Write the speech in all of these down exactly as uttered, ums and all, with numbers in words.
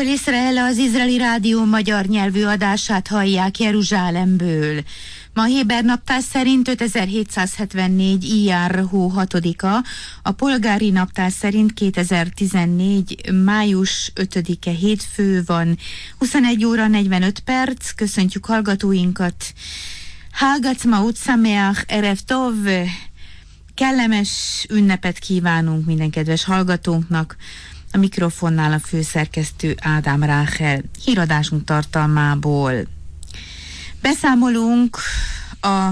Akkor Izrael az izraeli rádió magyar nyelvű adását hallják Jeruzsálemből. Ma a héber naptár szerint ötezer-hétszázhetvennégy ijár hó hatodika, a polgári naptár szerint kétezer-tizennégy május ötödike hétfő van, huszonegy óra negyvenöt perc. Köszöntjük hallgatóinkat. Hag Atzmaut Sameach Erev Tov. Kellemes ünnepet kívánunk minden kedves hallgatónknak. A mikrofonnál a főszerkesztő Ádám Ráhel. Híradásunk tartalmából beszámolunk a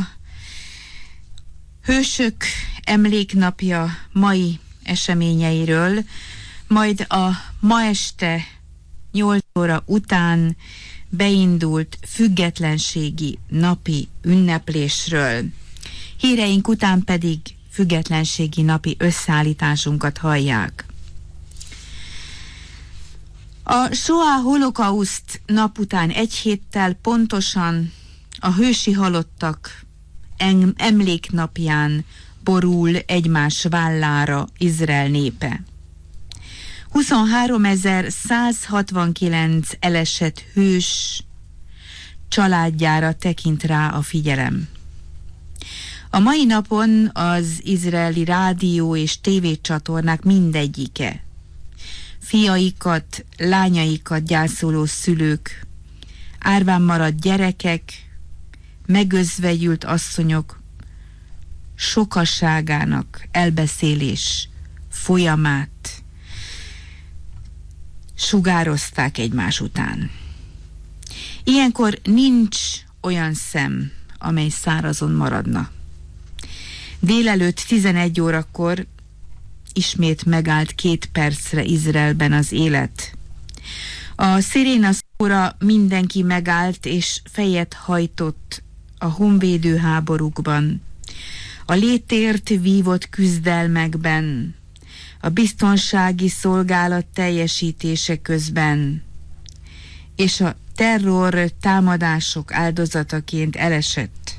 Hősök Emléknapja mai eseményeiről, majd a ma este nyolc óra után beindult függetlenségi napi ünneplésről. Híreink után pedig függetlenségi napi összeállításunkat hallják. A Shoah holokauszt nap után egy héttel pontosan a hősi halottak emléknapján borul egymás vállára Izrael népe. huszonháromezer-százhatvankilenc elesett hős családjára tekint rá a figyelem. A mai napon az izraeli rádió és tévécsatornák mindegyike fiaikat, lányaikat gyászoló szülők, árván maradt gyerekek, megözvegyült asszonyok sokasságának elbeszélés folyamát sugározták egymás után. Ilyenkor nincs olyan szem, amely szárazon maradna. Délelőtt tizenegy órakor ismét megállt két percre Izraelben az élet. A sziréna szóra mindenki megállt és fejet hajtott a honvédő háborúkban, a létért vívott küzdelmekben, a biztonsági szolgálat teljesítése közben, és a terror támadások áldozataként elesett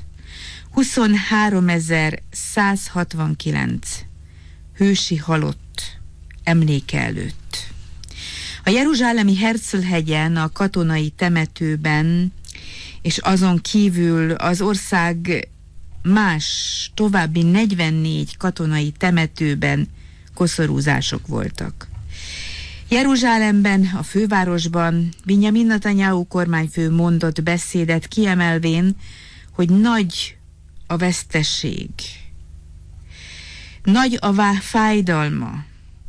huszonháromezer-százhatvankilenc hősi halott emléke előtt. A jeruzsálemi Herzl-hegyen, a katonai temetőben, és azon kívül az ország más további negyvennégy katonai temetőben koszorúzások voltak. Jeruzsálemben, a fővárosban Binyamin Netanyahu kormányfő mondott beszédet, kiemelvén, hogy nagy a veszteség, nagy a fájdalma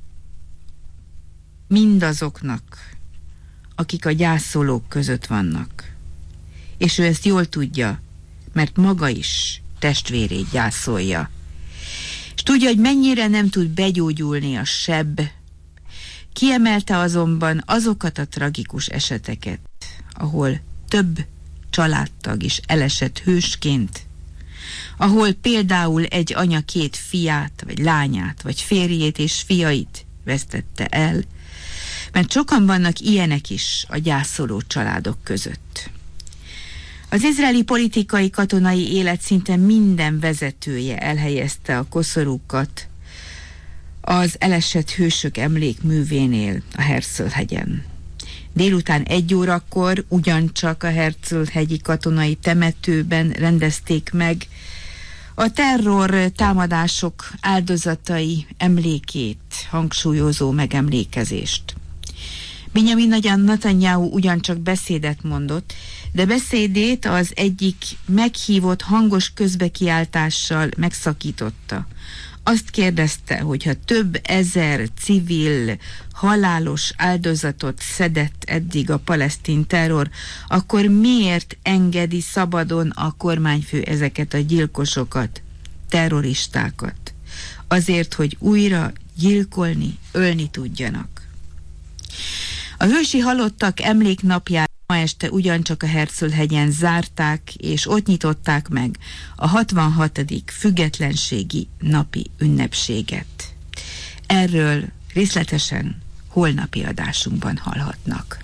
mindazoknak, akik a gyászolók között vannak. És ő ezt jól tudja, mert maga is testvérét gyászolja. És tudja, hogy mennyire nem tud begyógyulni a seb. Kiemelte azonban azokat a tragikus eseteket, ahol több családtag is elesett hősként, ahol például egy anya két fiát, vagy lányát, vagy férjét és fiait vesztette el, mert sokan vannak ilyenek is a gyászoló családok között. Az izraeli politikai katonai élet szinte minden vezetője elhelyezte a koszorúkat az elesett hősök emlékművénél a Herzl-hegyen. Délután egy órakor ugyancsak a Herzl-hegyi katonai temetőben rendezték meg a terror támadások áldozatai emlékét hangsúlyozó megemlékezést. Binyamin Netanyahu ugyancsak beszédet mondott, de beszédét az egyik meghívott hangos közbekiáltással megszakította. Azt kérdezte, hogy ha több ezer civil halálos áldozatot szedett eddig a palesztin terror, akkor miért engedi szabadon a kormányfő ezeket a gyilkosokat, terroristákat? Azért, hogy újra gyilkolni, ölni tudjanak. A hősi halottak emléknapját ma este ugyancsak a Herzl-hegyen zárták, és ott nyitották meg a hatvanhatodik függetlenségi napi ünnepséget. Erről részletesen holnapi adásunkban hallhatnak.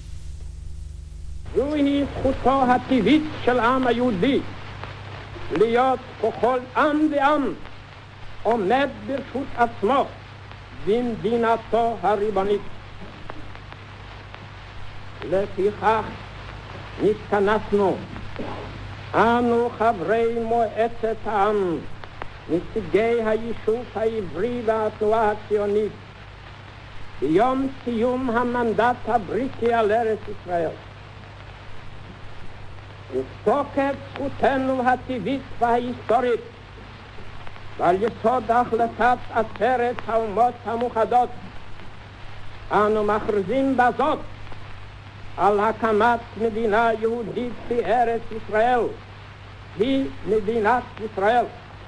זוהי זכותו הטבעית של העם היהודי להיות ככל עם ועם עומד ברשות עצמו במדינתו הריבונית. לפיכך נתכנסנו, אנו חברי מועצת העם, נציגי היישוב העברי והתנועה הציונית, ביום סיום המנדט הבריטי על ארץ ישראל. ותוקף זכותנו הטבעית וההיסטורית, ועל יסוד החלטת עצרת האומות המאוחדות, אנו מכריזים בזאת על הקמת מדינה יהודית בארץ ישראל, היא מדינת ישראל.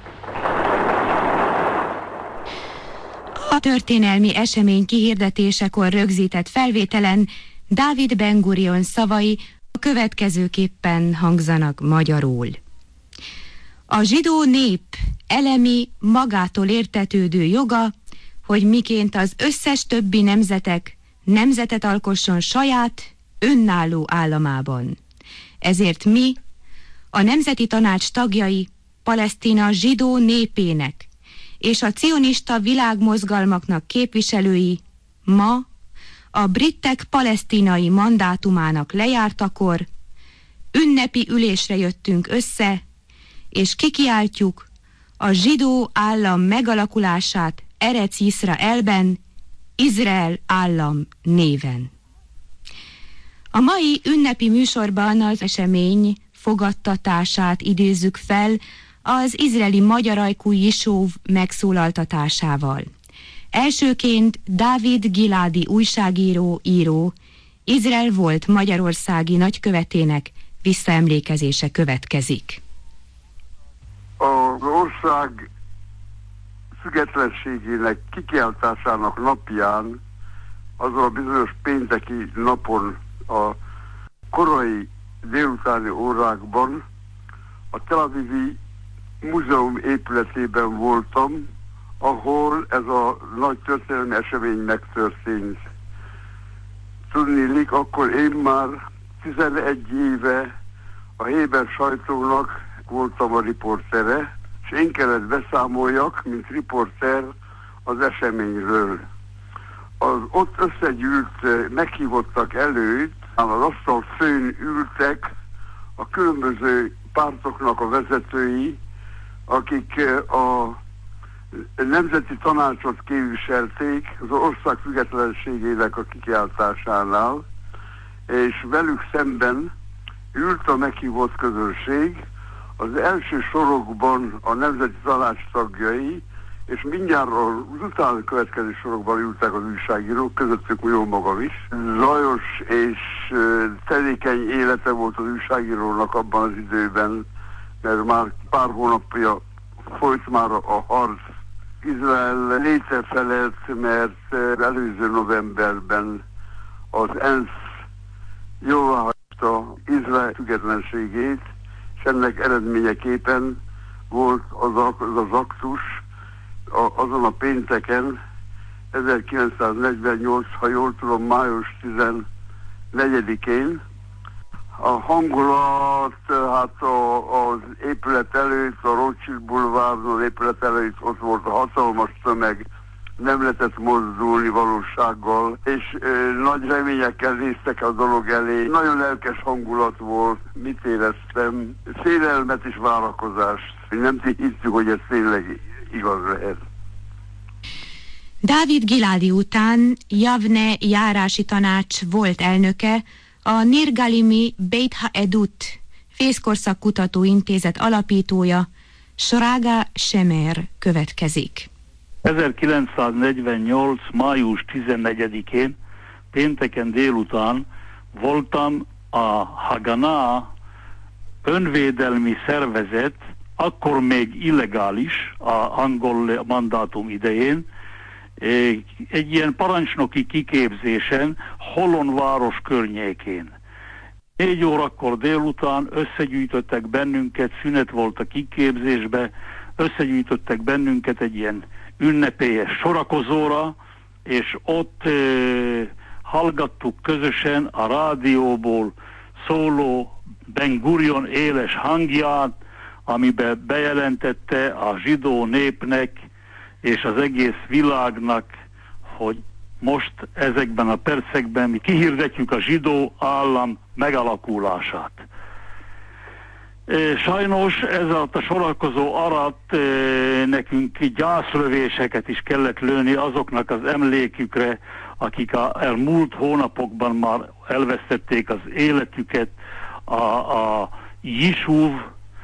A történelmi esemény kihirdetésekor rögzített felvételen Dávid Ben-Gurion szavai a következőképpen hangzanak magyarul. A zsidó nép elemi, magától értetődő joga, hogy miként az összes többi nemzetek nemzetet alkosson saját, önálló államában. Ezért mi, a Nemzeti Tanács tagjai, Palesztina zsidó népének és a cionista világmozgalmaknak képviselői ma a britek palesztinai mandátumának lejártakor ünnepi ülésre jöttünk össze, és kikiáltjuk a zsidó állam megalakulását Erec Iszraelben, Izrael állam néven. A mai ünnepi műsorban az esemény fogadtatását idézzük fel az izraeli magyar ajkú Jishuv megszólaltatásával. Elsőként Dávid Giládi újságíró, író, Izrael volt magyarországi nagykövetének visszaemlékezése következik. Az ország függetlenségének kikiáltásának napján, azon a bizonyos pénteki napon a korai délutáni órákban a Tel Avivi múzeum épületében voltam, ahol ez a nagy történelmi esemény megtörtént. Tudniillik, akkor én már tizenegy éve a Héber sajtónak voltam a riportere, és én kellett beszámoljak, mint riporter az eseményről. Az ott összegyűlt, meghívottak előtt, az asztal főn ültek a különböző pártoknak a vezetői, akik a Nemzeti Tanácsot képviselték az ország függetlenségének a kikiáltásánál, és velük szemben ült a meghívott közönség, az első sorokban a Nemzeti Tanács tagjai, és mindjárt az utána következő sorokban ültek az újságírók, közöttük jó magam is. Zajos és tevékeny élete volt az újságírónak abban az időben, mert már pár hónapja folyt már a harc. Izrael létre felelt, mert előző novemberben az ENSZ jóváhagyta Izrael függetlenségét, és ennek eredményeképpen volt az, az, az aktus a, azon a pénteken, ezerkilencszáznegyvennyolc, ha jól tudom, május tizennegyedikén. A hangulat, hát a, az épület előtt, a Rothschild Boulevardon épület előtt ott volt a hatalmas tömeg, nem lehetett mozdulni valósággal, és ö, nagy reményekkel néztek a dolog elé. Nagyon lelkes hangulat volt, mit éreztem, félelmet és várakozást. Nem hittük, hogy ez tényleg igaz lehet. Dávid Giládi után Javne járási tanács volt elnöke, a Nir Galimi Beit HaEdut Fészkorszak Kutatóintézet alapítója, Srága Shemer következik. ezerkilencszáznegyvennyolc. május tizennegyedikén, pénteken délután voltam a Haganah önvédelmi szervezet, akkor még illegális a angol mandátum idején, egy ilyen parancsnoki kiképzésen Holon város környékén. Négy órakor délután összegyűjtöttek bennünket, szünet volt a kiképzésbe, összegyűjtöttek bennünket egy ilyen ünnepélyes sorakozóra, és ott e, hallgattuk közösen a rádióból szóló Ben-Gurion éles hangját, amiben bejelentette a zsidó népnek és az egész világnak, hogy most ezekben a percekben mi kihirdetjük a zsidó állam megalakulását. Sajnos ez alatt a sorakozó alatt nekünk gyászlövéseket is kellett lőni azoknak az emlékükre, akik a elmúlt hónapokban már elvesztették az életüket a, a Jishuv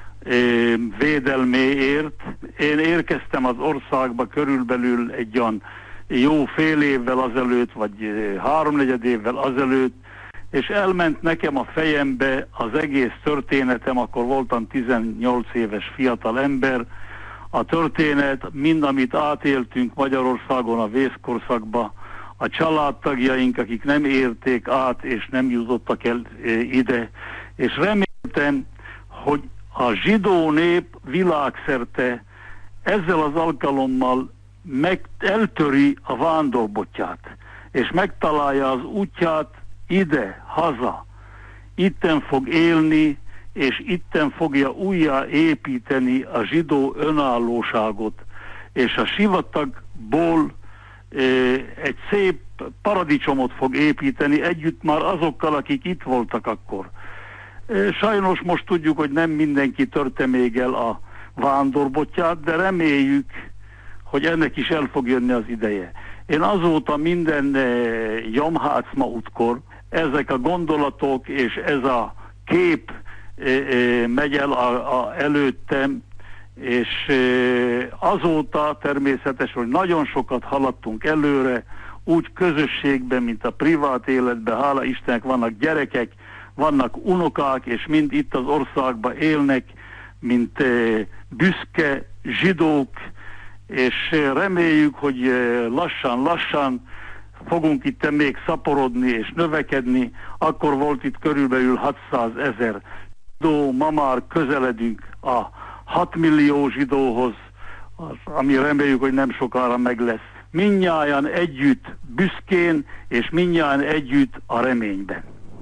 védelméért. Én érkeztem az országba körülbelül egy olyan jó fél évvel azelőtt, vagy háromnegyed évvel azelőtt, és elment nekem a fejembe az egész történetem, akkor voltam tizennyolc éves fiatal ember, a történet, mind amit átéltünk Magyarországon a vészkorszakba, a családtagjaink, akik nem érték át, és nem jutottak el ide, és reméltem, hogy a zsidó nép világszerte ezzel az alkalommal meg eltöri a vándorbottját, és megtalálja az útját ide, haza. Itten fog élni, és itten fogja újjá építeni a zsidó önállóságot, és a sivatagból e, egy szép paradicsomot fog építeni együtt már azokkal, akik itt voltak akkor. E, sajnos most tudjuk, hogy nem mindenki törte még el a vándorbottját, de reméljük, hogy ennek is el fog jönni az ideje. Én azóta minden e, Yom Ha'atzmautkor ezek a gondolatok és ez a kép e, e, megy el a, a előttem, és e, azóta természetesen, hogy nagyon sokat haladtunk előre, úgy közösségben, mint a privát életben, hála Istennek vannak gyerekek, vannak unokák, és mind itt az országban élnek, mint e, büszke zsidók, és reméljük, hogy lassan-lassan fogunk itt még szaporodni és növekedni. Akkor volt itt körülbelül hatszázezer zsidó, ma már közeledünk a hat millió zsidóhoz, ami reméljük, hogy nem sokára meg lesz. Mindnyájan együtt büszkén, és mindnyájan együtt a reményben.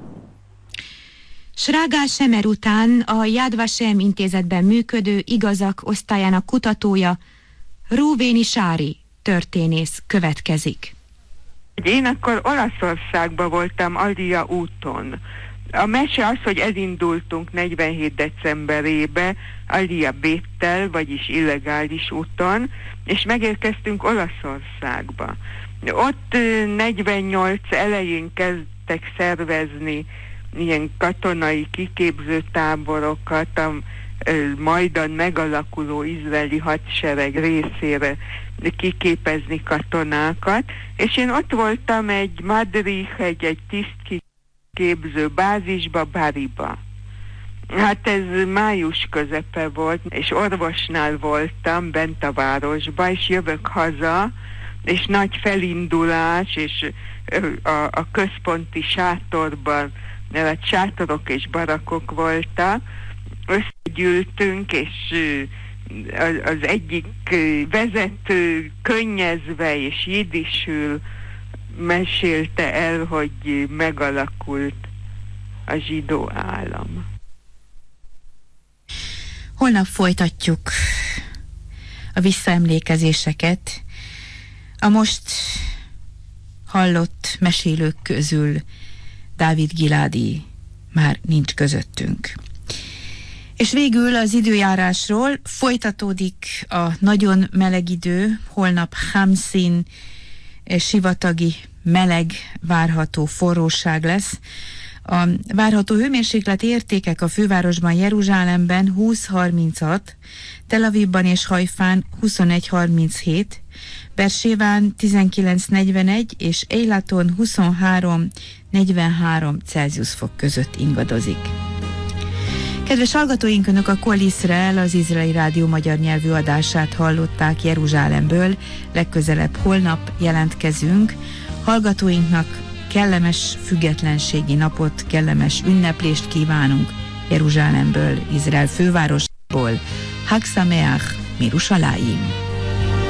Srágál Semer után a Yad Vashem intézetben működő igazak osztályának kutatója, Rúvéni Sári történész következik. Én akkor Olaszországban voltam Alia úton. A mese az, hogy elindultunk negyvenhét decemberébe Alia Béttel, vagyis illegális úton, és megérkeztünk Olaszországba. Ott negyvennyolc elején kezdtek szervezni ilyen katonai kiképző táborokat, a majdan megalakuló izraeli hadsereg részére kiképezni katonákat, és én ott voltam egy madrich, egy, egy tisztkiképző bázisba, Bariba. Hát ez május közepe volt, és orvosnál voltam bent a városba, és jövök haza, és nagy felindulás, és a, a központi sátorban, mert sátorok és barakok voltak, összegyűltünk, és az egyik vezető könnyezve és jiddisül mesélte el, hogy megalakult a zsidó állam. Holnap folytatjuk a visszaemlékezéseket. A most hallott mesélők közül Dávid Giládi már nincs közöttünk. És végül az időjárásról folytatódik a nagyon meleg idő, holnap Hamszin, sivatagi meleg várható forróság lesz. A várható hőmérséklet értékek a fővárosban, Jeruzsálemben húsz harminchat, Tel Avivban és Hajfán huszonegy harminchét, Berséván tizenkilenc negyvenegy és Eilaton huszonhárom negyvenhárom Celsius fok között ingadozik. Kedves hallgatóink, Önök a Kol Iszrael, az Izraeli Rádió magyar nyelvű adását hallották Jeruzsálemből. Legközelebb holnap jelentkezünk. Hallgatóinknak kellemes függetlenségi napot, kellemes ünneplést kívánunk Jeruzsálemből, Izrael fővárosból. Hag Sameach, Mirushalayim.